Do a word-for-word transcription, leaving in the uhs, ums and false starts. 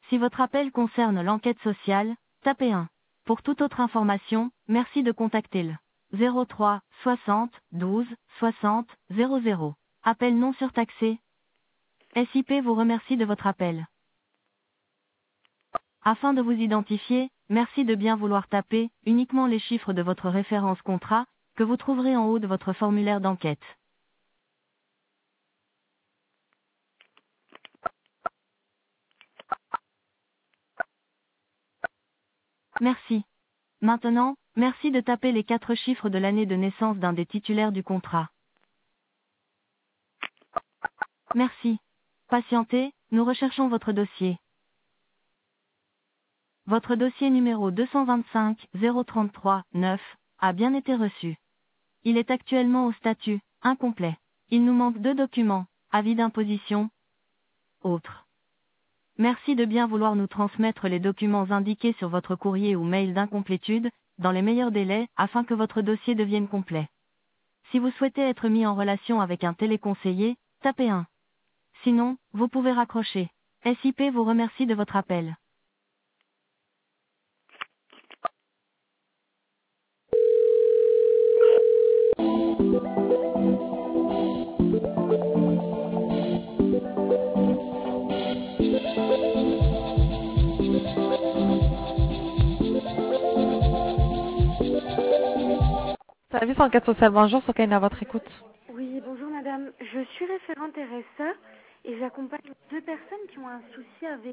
Si votre appel concerne l'enquête sociale, tapez un. Pour toute autre information, merci de contacter le zéro trois soixante douze soixante zéro zéro. Appel non surtaxé. S I P vous remercie de votre appel. Afin de vous identifier, merci de bien vouloir taper uniquement les chiffres de votre référence contrat, que vous trouverez en haut de votre formulaire d'enquête. Merci. Maintenant, merci de taper les quatre chiffres de l'année de naissance d'un des titulaires du contrat. Merci. Patientez, nous recherchons votre dossier. Votre dossier numéro deux cent vingt-cinq zéro trente-trois neuf a bien été reçu. Il est actuellement au statut incomplet. Il nous manque deux documents, avis d'imposition, autres. Merci de bien vouloir nous transmettre les documents indiqués sur votre courrier ou mail d'incomplétude, dans les meilleurs délais, afin que votre dossier devienne complet. Si vous souhaitez être mis en relation avec un téléconseiller, tapez un. Sinon, vous pouvez raccrocher. S I P vous remercie de votre appel. Service enquête sociale, bonjour, sur quelle est à votre écoute? Oui, bonjour madame. Je suis référente R S E et j'accompagne deux personnes qui ont un souci avec